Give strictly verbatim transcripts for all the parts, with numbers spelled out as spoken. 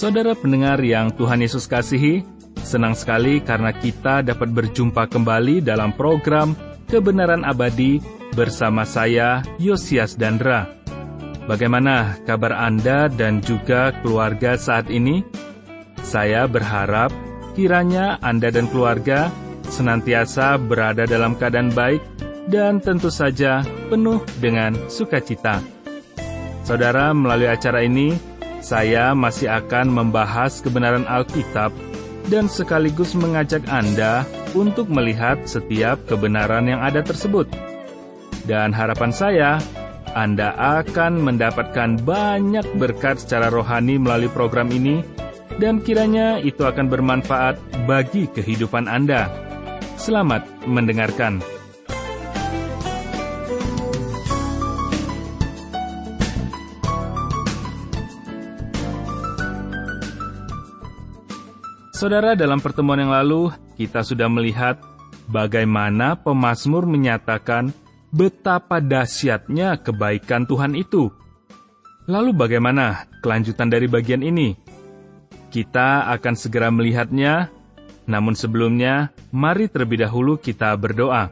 Saudara pendengar yang Tuhan Yesus kasihi, senang sekali karena kita dapat berjumpa kembali dalam program Kebenaran Abadi bersama saya, Yosias Dandra. Bagaimana kabar Anda dan juga keluarga saat ini? Saya berharap kiranya Anda dan keluarga senantiasa berada dalam keadaan baik dan tentu saja penuh dengan sukacita. Saudara, melalui acara ini, saya masih akan membahas kebenaran Alkitab dan sekaligus mengajak Anda untuk melihat setiap kebenaran yang ada tersebut. Dan harapan saya, Anda akan mendapatkan banyak berkat secara rohani melalui program ini, dan kiranya itu akan bermanfaat bagi kehidupan Anda. Selamat mendengarkan. Saudara, dalam pertemuan yang lalu, kita sudah melihat bagaimana pemazmur menyatakan betapa dahsyatnya kebaikan Tuhan itu. Lalu bagaimana kelanjutan dari bagian ini? Kita akan segera melihatnya, namun sebelumnya, mari terlebih dahulu kita berdoa.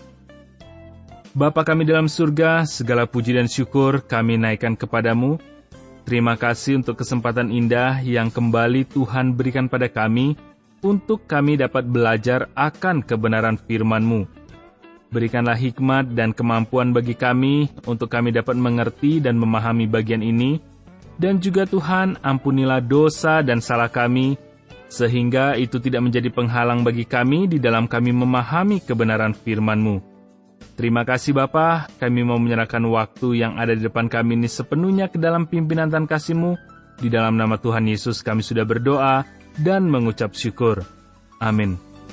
Bapa kami dalam surga, segala puji dan syukur kami naikkan kepadamu. Terima kasih untuk kesempatan indah yang kembali Tuhan berikan pada kami, untuk kami dapat belajar akan kebenaran firman-Mu. Berikanlah hikmat dan kemampuan bagi kami, untuk kami dapat mengerti dan memahami bagian ini, dan juga Tuhan, ampunilah dosa dan salah kami, sehingga itu tidak menjadi penghalang bagi kami di dalam kami memahami kebenaran firman-Mu. Terima kasih Bapa, kami mau menyerahkan waktu yang ada di depan kami ini sepenuhnya ke dalam pimpinan dan kasih-Mu. Di dalam nama Tuhan Yesus kami sudah berdoa dan mengucap syukur. Amin.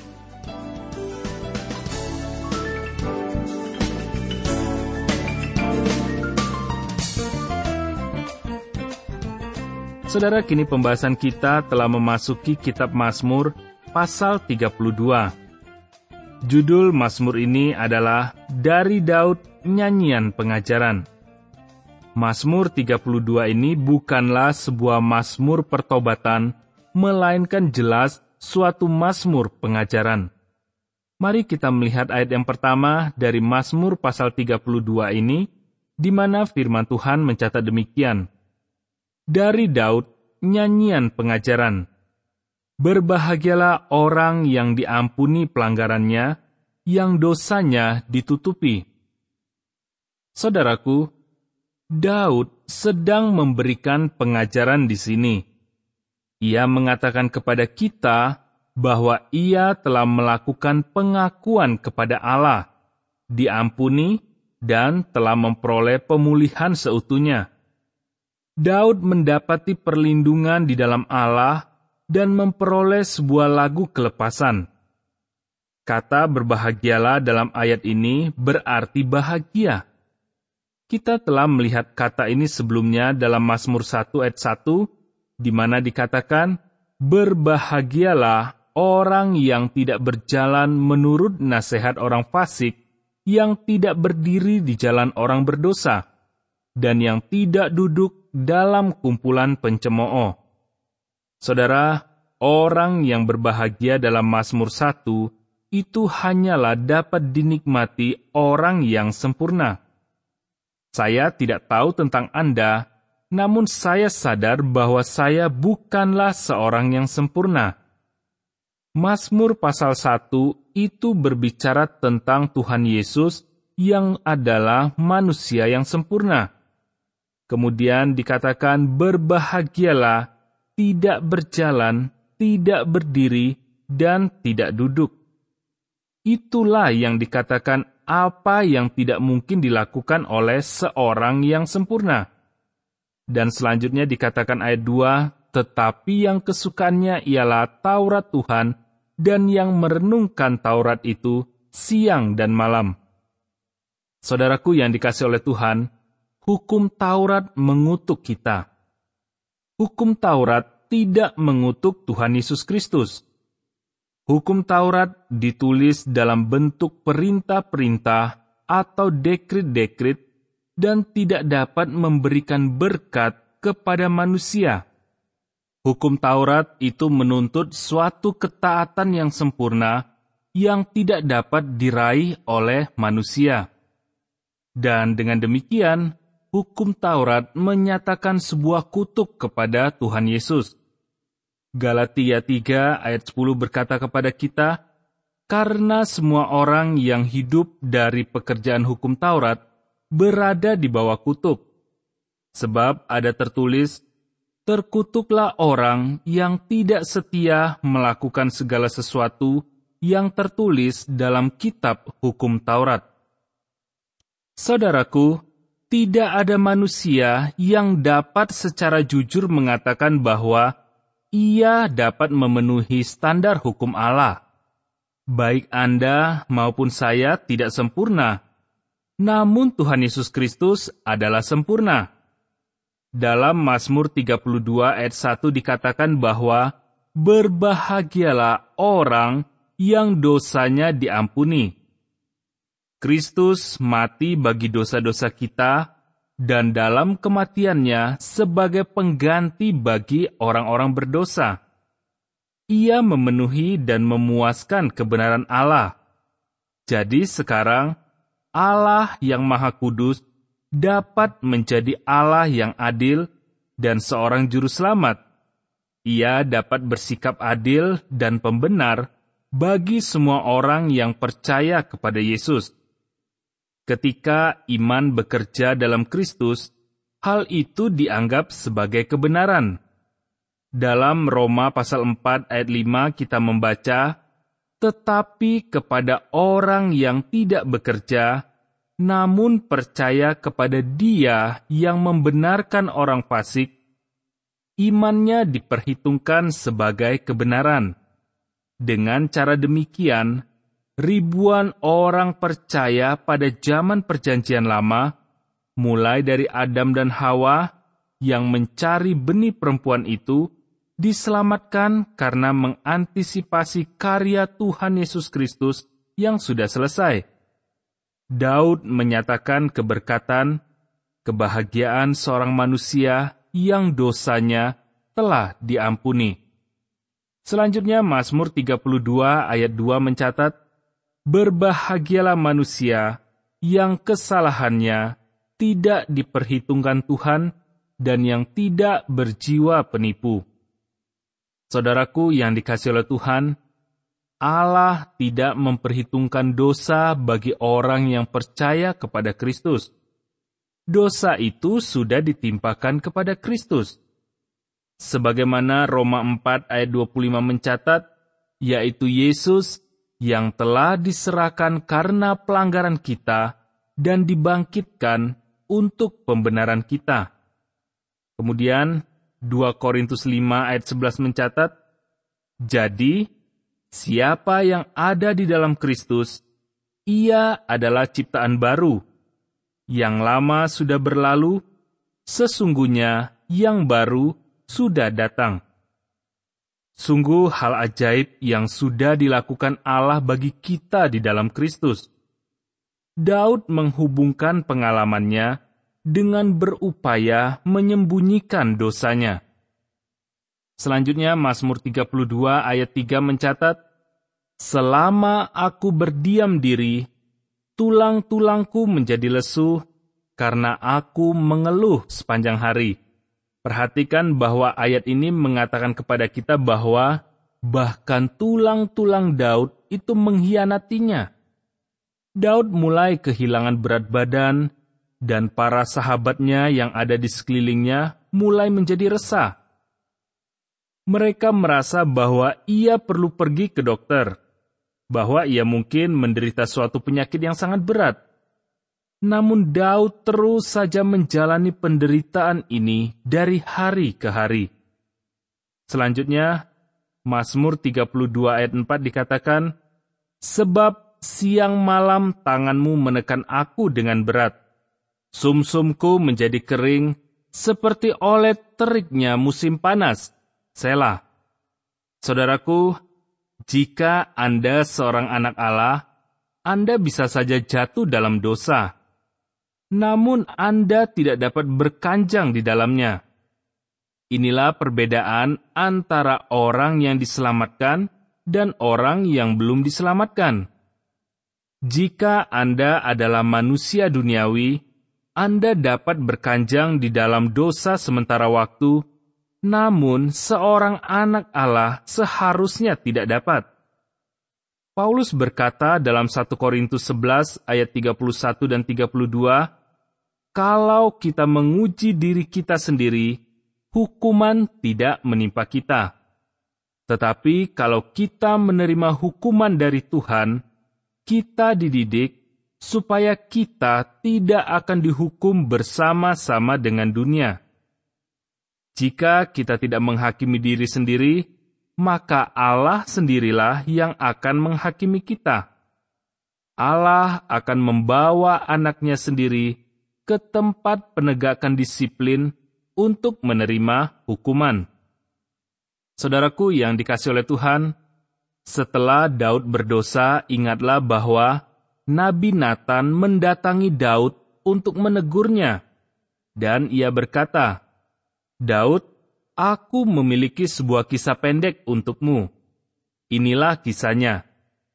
Saudara, kini pembahasan kita telah memasuki kitab Mazmur pasal tiga puluh dua. Judul Mazmur ini adalah Dari Daud Nyanyian Pengajaran. Mazmur tiga puluh dua ini bukanlah sebuah mazmur pertobatan, melainkan jelas suatu mazmur pengajaran. Mari kita melihat ayat yang pertama dari Mazmur pasal tiga puluh dua ini, di mana firman Tuhan mencatat demikian. Dari Daud Nyanyian Pengajaran. Berbahagialah orang yang diampuni pelanggarannya, yang dosanya ditutupi. Saudaraku, Daud sedang memberikan pengajaran di sini. Ia mengatakan kepada kita bahwa ia telah melakukan pengakuan kepada Allah, diampuni, dan telah memperoleh pemulihan seutuhnya. Daud mendapati perlindungan di dalam Allah dan memperoleh sebuah lagu kelepasan. Kata berbahagialah dalam ayat ini berarti bahagia. Kita telah melihat kata ini sebelumnya dalam Mazmur satu ayat satu, di mana dikatakan, berbahagialah orang yang tidak berjalan menurut nasihat orang fasik, yang tidak berdiri di jalan orang berdosa, dan yang tidak duduk dalam kumpulan pencemooh. Saudara, orang yang berbahagia dalam Mazmur satu itu hanyalah dapat dinikmati orang yang sempurna. Saya tidak tahu tentang Anda, namun saya sadar bahwa saya bukanlah seorang yang sempurna. Mazmur pasal satu itu berbicara tentang Tuhan Yesus yang adalah manusia yang sempurna. Kemudian dikatakan berbahagialah, tidak berjalan, tidak berdiri, dan tidak duduk. Itulah yang dikatakan apa yang tidak mungkin dilakukan oleh seorang yang sempurna. Dan selanjutnya dikatakan ayat dua, tetapi yang kesukaannya ialah Taurat Tuhan, dan yang merenungkan Taurat itu siang dan malam. Saudaraku yang dikasihi oleh Tuhan, hukum Taurat mengutuk kita. Hukum Taurat tidak mengutuk Tuhan Yesus Kristus. Hukum Taurat ditulis dalam bentuk perintah-perintah atau dekrit-dekrit dan tidak dapat memberikan berkat kepada manusia. Hukum Taurat itu menuntut suatu ketaatan yang sempurna yang tidak dapat diraih oleh manusia. Dan dengan demikian, hukum Taurat menyatakan sebuah kutuk kepada Tuhan Yesus. Galatia tiga ayat sepuluh berkata kepada kita, karena semua orang yang hidup dari pekerjaan hukum Taurat berada di bawah kutuk. Sebab ada tertulis, terkutuklah orang yang tidak setia melakukan segala sesuatu yang tertulis dalam kitab hukum Taurat. Saudaraku, tidak ada manusia yang dapat secara jujur mengatakan bahwa ia dapat memenuhi standar hukum Allah. Baik Anda maupun saya tidak sempurna, namun Tuhan Yesus Kristus adalah sempurna. Dalam Mazmur tiga puluh dua ayat satu dikatakan bahwa berbahagialah orang yang dosanya diampuni. Kristus mati bagi dosa-dosa kita dan dalam kematiannya sebagai pengganti bagi orang-orang berdosa. Ia memenuhi dan memuaskan kebenaran Allah. Jadi sekarang Allah yang Maha Kudus dapat menjadi Allah yang adil dan seorang juru selamat. Ia dapat bersikap adil dan pembenar bagi semua orang yang percaya kepada Yesus. Ketika iman bekerja dalam Kristus, hal itu dianggap sebagai kebenaran. Dalam Roma pasal empat ayat lima kita membaca, tetapi kepada orang yang tidak bekerja, namun percaya kepada Dia yang membenarkan orang fasik, imannya diperhitungkan sebagai kebenaran. Dengan cara demikian, ribuan orang percaya pada zaman Perjanjian Lama, mulai dari Adam dan Hawa, yang mencari benih perempuan itu, diselamatkan karena mengantisipasi karya Tuhan Yesus Kristus yang sudah selesai. Daud menyatakan keberkatan, kebahagiaan seorang manusia yang dosanya telah diampuni. Selanjutnya Mazmur tiga puluh dua ayat dua mencatat, berbahagialah manusia yang kesalahannya tidak diperhitungkan Tuhan dan yang tidak berjiwa penipu. Saudaraku yang dikasihi oleh Tuhan, Allah tidak memperhitungkan dosa bagi orang yang percaya kepada Kristus. Dosa itu sudah ditimpakan kepada Kristus. Sebagaimana Roma empat ayat dua puluh lima mencatat, yaitu Yesus yang telah diserahkan karena pelanggaran kita dan dibangkitkan untuk pembenaran kita. Kemudian, dua Korintus lima ayat sebelas mencatat, jadi, siapa yang ada di dalam Kristus, ia adalah ciptaan baru. Yang lama sudah berlalu, sesungguhnya yang baru sudah datang. Sungguh hal ajaib yang sudah dilakukan Allah bagi kita di dalam Kristus. Daud menghubungkan pengalamannya dengan berupaya menyembunyikan dosanya. Selanjutnya Mazmur tiga puluh dua ayat tiga mencatat, selama aku berdiam diri, tulang-tulangku menjadi lesu karena aku mengeluh sepanjang hari. Perhatikan bahwa ayat ini mengatakan kepada kita bahwa bahkan tulang-tulang Daud itu mengkhianatinya. Daud mulai kehilangan berat badan, dan para sahabatnya yang ada di sekelilingnya mulai menjadi resah. Mereka merasa bahwa ia perlu pergi ke dokter, bahwa ia mungkin menderita suatu penyakit yang sangat berat. Namun Daud terus saja menjalani penderitaan ini dari hari ke hari. Selanjutnya, Mazmur tiga puluh dua ayat empat dikatakan, sebab siang malam tanganmu menekan aku dengan berat. Sumsumku menjadi kering, seperti oleh teriknya musim panas. Selah. Saudaraku, jika Anda seorang anak Allah, Anda bisa saja jatuh dalam dosa. Namun Anda tidak dapat berkanjang di dalamnya. Inilah perbedaan antara orang yang diselamatkan dan orang yang belum diselamatkan. Jika Anda adalah manusia duniawi, Anda dapat berkanjang di dalam dosa sementara waktu, namun seorang anak Allah seharusnya tidak dapat. Paulus berkata dalam satu Korintus sebelas ayat tiga puluh satu dan tiga puluh dua, "Kalau kita menguji diri kita sendiri, hukuman tidak menimpa kita. Tetapi kalau kita menerima hukuman dari Tuhan, kita dididik supaya kita tidak akan dihukum bersama-sama dengan dunia. Jika kita tidak menghakimi diri sendiri, maka Allah sendirilah yang akan menghakimi kita. Allah akan membawa anaknya sendiri ke tempat penegakan disiplin untuk menerima hukuman." Saudaraku yang dikasihi oleh Tuhan, setelah Daud berdosa, ingatlah bahwa Nabi Natan mendatangi Daud untuk menegurnya. Dan ia berkata, "Daud, aku memiliki sebuah kisah pendek untukmu. Inilah kisahnya.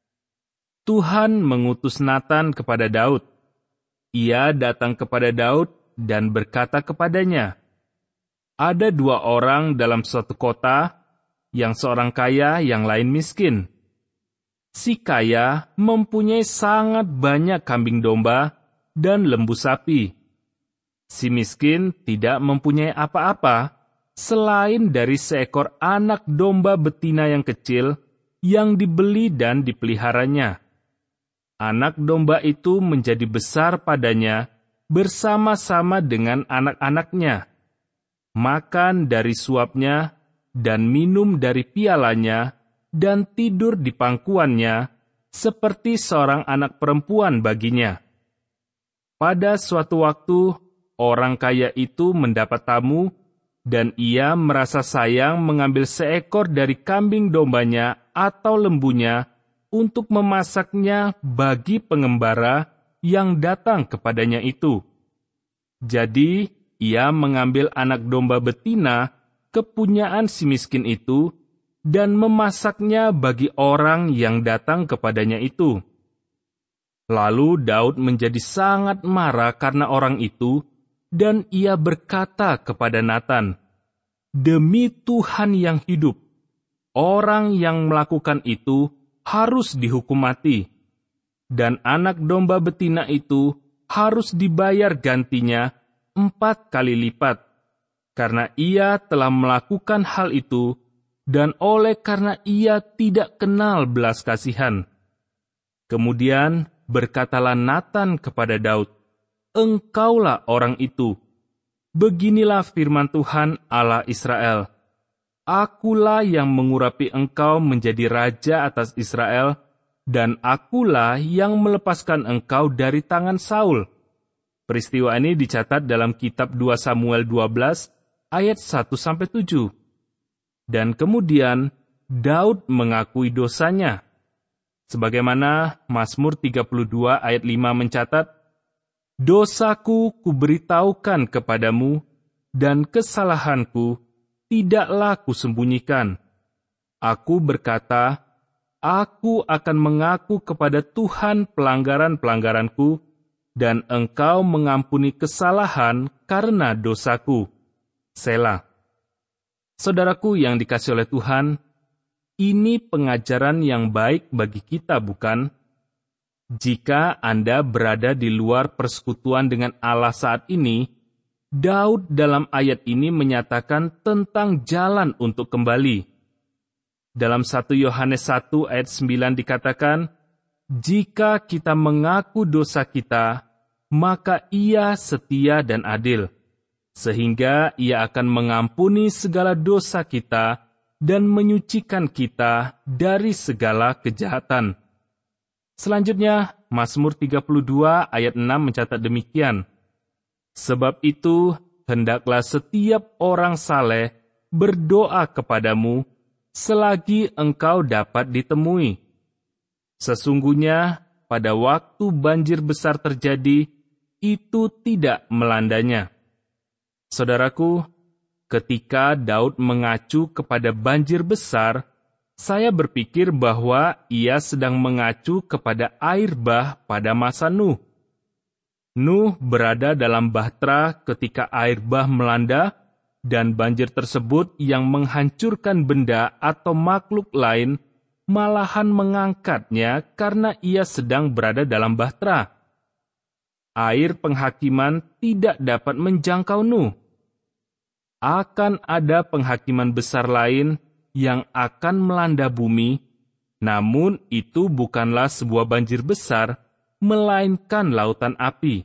Tuhan mengutus Natan kepada Daud. Ia datang kepada Daud dan berkata kepadanya, 'Ada dua orang dalam suatu kota, yang seorang kaya, yang lain miskin. Si kaya mempunyai sangat banyak kambing domba dan lembu sapi. Si miskin tidak mempunyai apa-apa selain dari seekor anak domba betina yang kecil yang dibeli dan dipeliharanya. Anak domba itu menjadi besar padanya bersama-sama dengan anak-anaknya, makan dari suapnya dan minum dari pialanya, dan tidur di pangkuannya, seperti seorang anak perempuan baginya. Pada suatu waktu, orang kaya itu mendapat tamu, dan ia merasa sayang mengambil seekor dari kambing dombanya atau lembunya untuk memasaknya bagi pengembara yang datang kepadanya itu. Jadi, ia mengambil anak domba betina kepunyaan si miskin itu, dan memasaknya bagi orang yang datang kepadanya itu. Lalu Daud menjadi sangat marah karena orang itu, dan ia berkata kepada Natan, 'Demi Tuhan yang hidup, orang yang melakukan itu harus dihukum mati, dan anak domba betina itu harus dibayar gantinya empat kali lipat, karena ia telah melakukan hal itu, dan oleh karena ia tidak kenal belas kasihan.' Kemudian berkatalah Natan kepada Daud, 'Engkaulah orang itu. Beginilah firman Tuhan Allah Israel. Akulah yang mengurapi engkau menjadi raja atas Israel, dan akulah yang melepaskan engkau dari tangan Saul.'" Peristiwa ini dicatat dalam kitab dua Samuel dua belas, ayat satu sampai tujuh. Dan kemudian Daud mengakui dosanya. Sebagaimana Mazmur tiga puluh dua ayat lima mencatat, "Dosaku kuberitahukan kepadamu, dan kesalahanku tidaklah kusembunyikan. Aku berkata, aku akan mengaku kepada Tuhan pelanggaran-pelanggaranku, dan engkau mengampuni kesalahan karena dosaku." Selah. Saudaraku yang dikasihi oleh Tuhan, ini pengajaran yang baik bagi kita, bukan? Jika Anda berada di luar persekutuan dengan Allah saat ini, Daud dalam ayat ini menyatakan tentang jalan untuk kembali. Dalam satu Yohanes satu ayat sembilan dikatakan, "Jika kita mengaku dosa kita, maka Ia setia dan adil, sehingga Ia akan mengampuni segala dosa kita dan menyucikan kita dari segala kejahatan." Selanjutnya, Mazmur tiga puluh dua ayat enam mencatat demikian, "Sebab itu, hendaklah setiap orang saleh berdoa kepadamu selagi engkau dapat ditemui. Sesungguhnya, pada waktu banjir besar terjadi, itu tidak melandanya." Saudaraku, Ketika Daud mengacu kepada banjir besar, saya berpikir bahwa ia sedang mengacu kepada air bah pada masa Nuh. Nuh berada dalam bahtera ketika air bah melanda, dan banjir tersebut yang menghancurkan benda atau makhluk lain malahan mengangkatnya karena ia sedang berada dalam bahtera. Air penghakiman tidak dapat menjangkau Nuh. Akan ada penghakiman besar lain yang akan melanda bumi, namun itu bukanlah sebuah banjir besar, melainkan lautan api.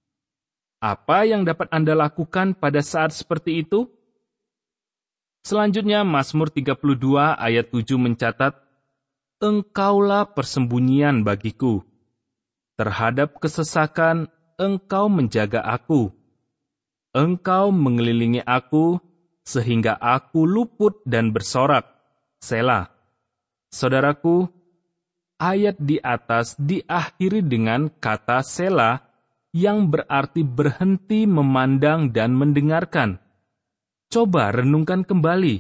Apa yang dapat Anda lakukan pada saat seperti itu? Selanjutnya, Mazmur tiga puluh dua ayat tujuh mencatat, "Engkaulah persembunyian bagiku. Terhadap kesesakan, Engkau menjaga aku. Engkau mengelilingi aku, sehingga aku luput dan bersorak. Selah." Saudaraku, ayat di atas diakhiri dengan kata Selah, yang berarti berhenti memandang dan mendengarkan. Coba renungkan kembali.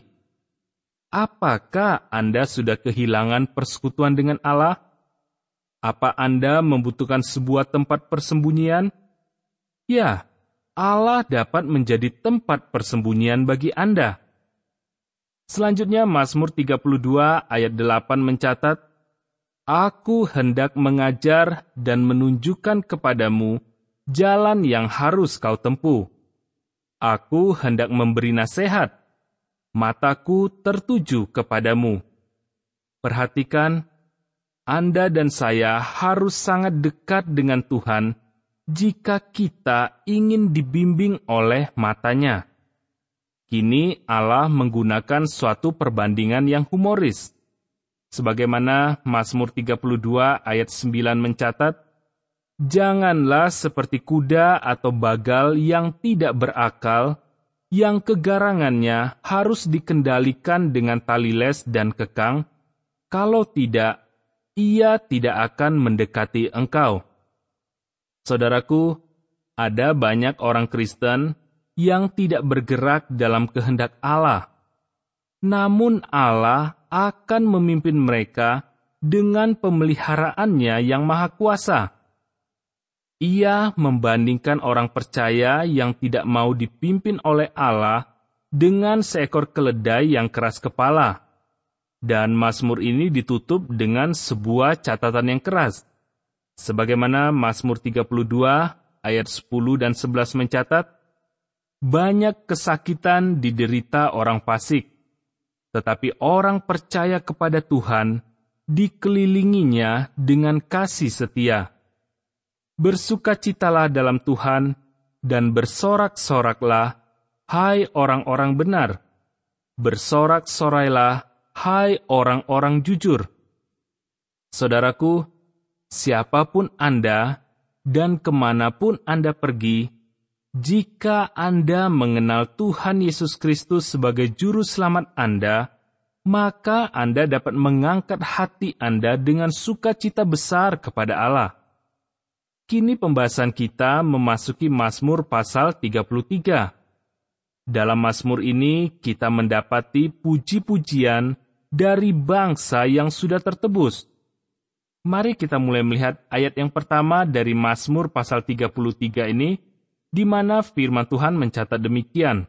Apakah Anda sudah kehilangan persekutuan dengan Allah? Apa Anda membutuhkan sebuah tempat persembunyian? Ya, Allah dapat menjadi tempat persembunyian bagi Anda. Selanjutnya, Mazmur tiga puluh dua ayat delapan mencatat, "Aku hendak mengajar dan menunjukkan kepadamu jalan yang harus kau tempuh. Aku hendak memberi nasihat. Mataku tertuju kepadamu." Perhatikan, Anda dan saya harus sangat dekat dengan Tuhan jika kita ingin dibimbing oleh matanya. Kini Allah menggunakan suatu perbandingan yang humoris. Sebagaimana Mazmur tiga puluh dua ayat sembilan mencatat, "Janganlah seperti kuda atau bagal yang tidak berakal, yang kegarangannya harus dikendalikan dengan tali les dan kekang, kalau tidak, ia tidak akan mendekati engkau." Saudaraku, ada banyak orang Kristen yang tidak bergerak dalam kehendak Allah. Namun Allah akan memimpin mereka dengan pemeliharaannya yang maha kuasa. Ia membandingkan orang percaya yang tidak mau dipimpin oleh Allah dengan seekor keledai yang keras kepala. Dan Mazmur ini ditutup dengan sebuah catatan yang keras. Sebagaimana Mazmur tiga puluh dua ayat sepuluh dan sebelas mencatat, "Banyak kesakitan diderita orang fasik, tetapi orang percaya kepada Tuhan dikelilinginya dengan kasih setia. Bersukacitalah dalam Tuhan dan bersorak-soraklah, hai orang-orang benar. Bersorak-sorailah, hai orang-orang jujur." Saudaraku, siapapun Anda dan kemanapun Anda pergi, jika Anda mengenal Tuhan Yesus Kristus sebagai Juru Selamat Anda, maka Anda dapat mengangkat hati Anda dengan sukacita besar kepada Allah. Kini pembahasan kita memasuki Mazmur pasal tiga puluh tiga. Dalam Mazmur ini kita mendapati puji-pujian dari bangsa yang sudah tertebus. Mari kita mulai melihat ayat yang pertama dari Mazmur pasal tiga puluh tiga ini, di mana firman Tuhan mencatat demikian.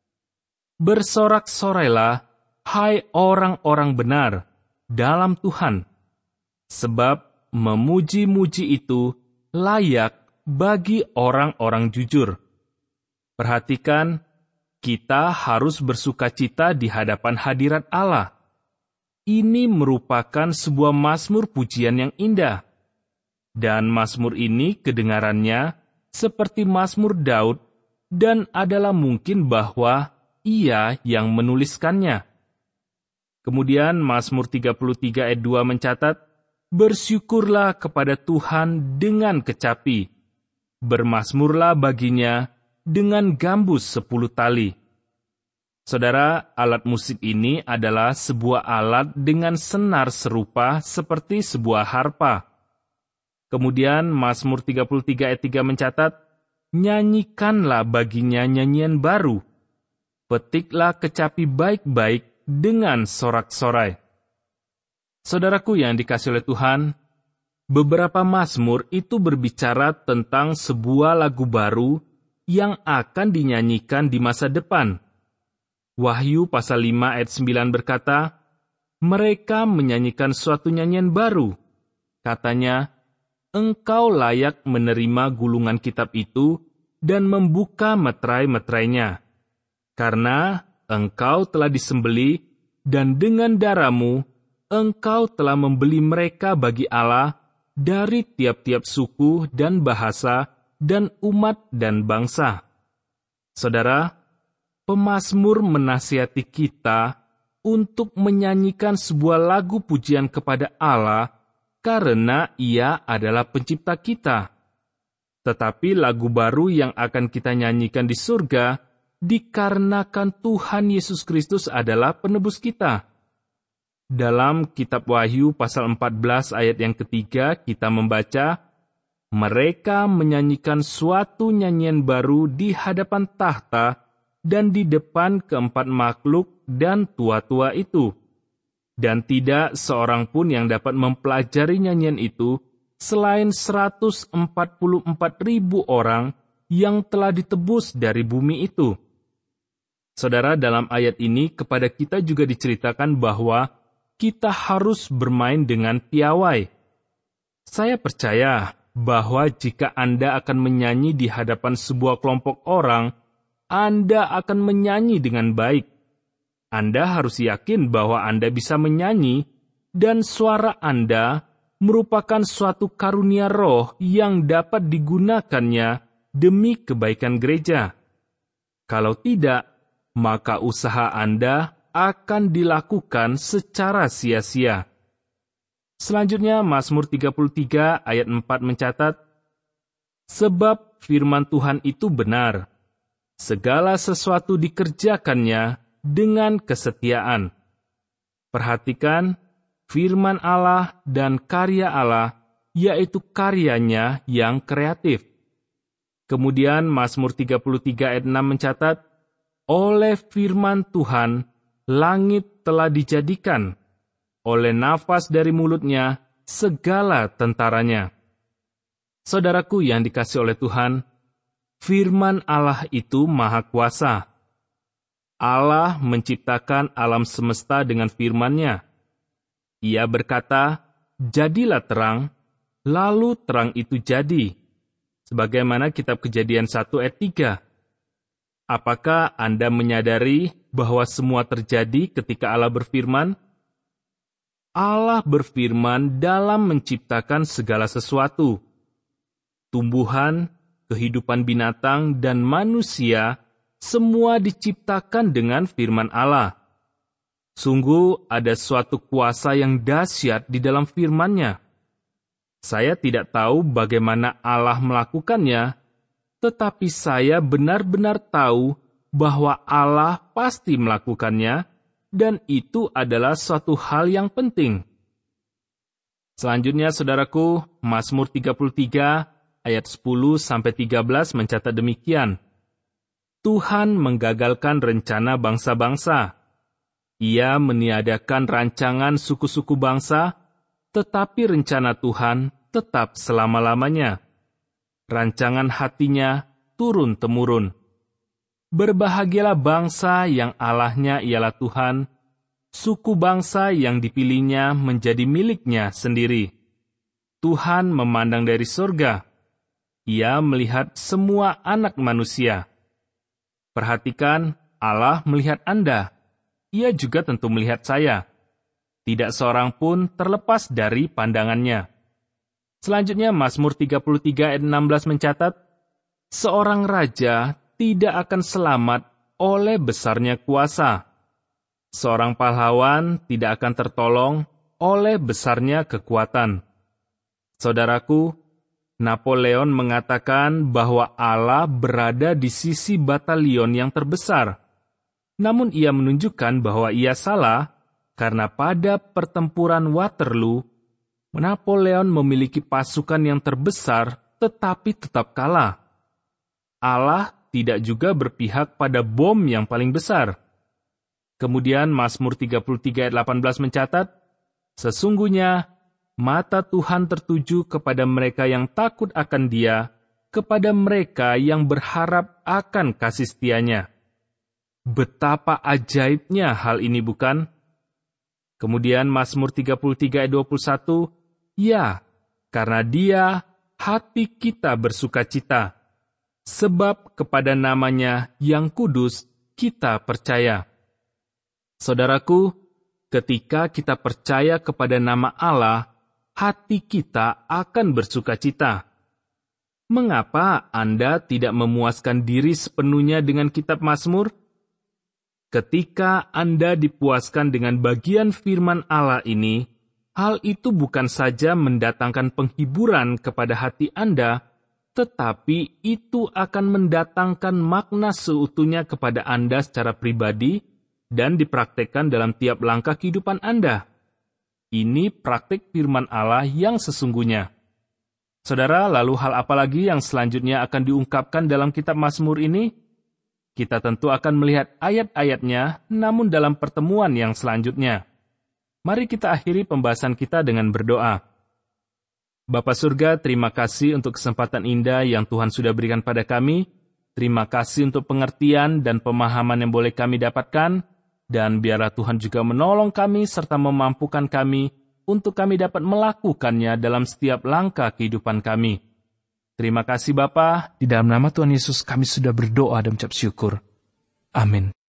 "Bersorak-sorailah, hai orang-orang benar, dalam Tuhan, sebab memuji-muji itu layak bagi orang-orang jujur." Perhatikan, kita harus bersukacita di hadapan hadirat Allah. Ini merupakan sebuah mazmur pujian yang indah. Dan mazmur ini kedengarannya seperti mazmur Daud, dan adalah mungkin bahwa ia yang menuliskannya. Kemudian Mazmur tiga puluh tiga ayat dua mencatat, "Bersyukurlah kepada Tuhan dengan kecapi, bermazmurlah baginya dengan gambus sepuluh tali." Saudara, alat musik ini adalah sebuah alat dengan senar serupa seperti sebuah harpa. Kemudian Mazmur tiga puluh tiga ayat tiga mencatat, "Nyanyikanlah baginya nyanyian baru. petiklah kecapi baik-baik dengan sorak-sorai. Saudaraku yang dikasihi oleh Tuhan, beberapa mazmur itu berbicara tentang sebuah lagu baru yang akan dinyanyikan di masa depan. Wahyu pasal lima ayat sembilan berkata, mereka menyanyikan suatu nyanyian baru. Katanya, engkau layak menerima gulungan kitab itu dan membuka meterai-meterainya. Karena engkau telah disembelih dan dengan darahmu engkau telah membeli mereka bagi Allah dari tiap-tiap suku dan bahasa dan umat dan bangsa. Saudara, pemazmur menasihati kita untuk menyanyikan sebuah lagu pujian kepada Allah karena Ia adalah pencipta kita. Tetapi lagu baru yang akan kita nyanyikan di surga dikarenakan Tuhan Yesus Kristus adalah penebus kita. Dalam kitab Wahyu pasal empat belas ayat yang ketiga kita membaca, mereka menyanyikan suatu nyanyian baru di hadapan tahta dan di depan keempat makhluk dan tua-tua itu. Dan tidak seorang pun yang dapat mempelajari nyanyian itu selain seratus empat puluh empat ribu orang yang telah ditebus dari bumi itu. Saudara, dalam ayat ini kepada kita juga diceritakan bahwa kita harus bermain dengan piawai. Saya percaya bahwa jika Anda akan menyanyi di hadapan sebuah kelompok orang, Anda akan menyanyi dengan baik. Anda harus yakin bahwa Anda bisa menyanyi, dan suara Anda merupakan suatu karunia roh yang dapat digunakannya demi kebaikan gereja. Kalau tidak, maka usaha Anda akan dilakukan secara sia-sia. Selanjutnya, Mazmur tiga puluh tiga ayat empat mencatat, sebab firman Tuhan itu benar, segala sesuatu dikerjakannya dengan kesetiaan. Perhatikan firman Allah dan karya Allah, yaitu karyanya yang kreatif. Kemudian Mazmur tiga puluh tiga ayat enam mencatat, oleh firman Tuhan, langit telah dijadikan, oleh nafas dari mulutnya, segala tentaranya. Saudaraku yang dikasihi oleh Tuhan, firman Allah itu maha kuasa. Allah menciptakan alam semesta dengan firman-Nya. Ia berkata, jadilah terang, lalu terang itu jadi. Sebagaimana kitab Kejadian satu ayat tiga. Apakah Anda menyadari bahwa semua terjadi ketika Allah berfirman? Allah berfirman dalam menciptakan segala sesuatu. Tumbuhan, kehidupan binatang, dan manusia semua diciptakan dengan firman Allah. Sungguh ada suatu kuasa yang dahsyat di dalam firman-Nya. Saya tidak tahu bagaimana Allah melakukannya, tetapi saya benar-benar tahu bahwa Allah pasti melakukannya, dan itu adalah suatu hal yang penting. Selanjutnya, saudaraku, Mazmur tiga puluh tiga ayat sepuluh sampai tiga belas mencatat demikian. Tuhan menggagalkan rencana bangsa-bangsa. Ia meniadakan rancangan suku-suku bangsa, tetapi rencana Tuhan tetap selama-lamanya. Rancangan hatinya turun-temurun. Berbahagialah bangsa yang Allahnya ialah Tuhan, suku bangsa yang dipilihnya menjadi miliknya sendiri. Tuhan memandang dari surga. Ia melihat semua anak manusia. Perhatikan, Allah melihat Anda. Ia juga tentu melihat saya. Tidak seorang pun terlepas dari pandangannya. Selanjutnya, Mazmur tiga puluh tiga ayat enam belas mencatat, seorang raja tidak akan selamat oleh besarnya kuasa. Seorang pahlawan tidak akan tertolong oleh besarnya kekuatan. Saudaraku, Napoleon mengatakan bahwa Allah berada di sisi batalion yang terbesar. Namun ia menunjukkan bahwa ia salah karena pada pertempuran Waterloo, Napoleon memiliki pasukan yang terbesar tetapi tetap kalah. Allah tidak juga berpihak pada bom yang paling besar. Kemudian Mazmur tiga puluh tiga ayat delapan belas mencatat, sesungguhnya mata Tuhan tertuju kepada mereka yang takut akan Dia, kepada mereka yang berharap akan kasih setia-Nya. Betapa ajaibnya hal ini, bukan? Kemudian Mazmur tiga puluh tiga ayat dua puluh satu, ya, karena Dia hati kita bersukacita, sebab kepada nama-Nya yang kudus kita percaya. Saudaraku, ketika kita percaya kepada nama Allah, hati kita akan bersukacita. Mengapa Anda tidak memuaskan diri sepenuhnya dengan kitab Mazmur? Ketika Anda dipuaskan dengan bagian firman Allah ini, hal itu bukan saja mendatangkan penghiburan kepada hati Anda, tetapi itu akan mendatangkan makna seutuhnya kepada Anda secara pribadi dan dipraktekkan dalam tiap langkah kehidupan Anda. Ini praktik firman Allah yang sesungguhnya. Saudara, lalu hal apa lagi yang selanjutnya akan diungkapkan dalam kitab Mazmur ini? Kita tentu akan melihat ayat-ayatnya, namun dalam pertemuan yang selanjutnya. Mari kita akhiri pembahasan kita dengan berdoa. Bapa Surga, terima kasih untuk kesempatan indah yang Tuhan sudah berikan pada kami. Terima kasih untuk pengertian dan pemahaman yang boleh kami dapatkan. Dan biarlah Tuhan juga menolong kami serta memampukan kami untuk kami dapat melakukannya dalam setiap langkah kehidupan kami. Terima kasih Bapa, di dalam nama Tuhan Yesus kami sudah berdoa dan mengucap syukur. Amin.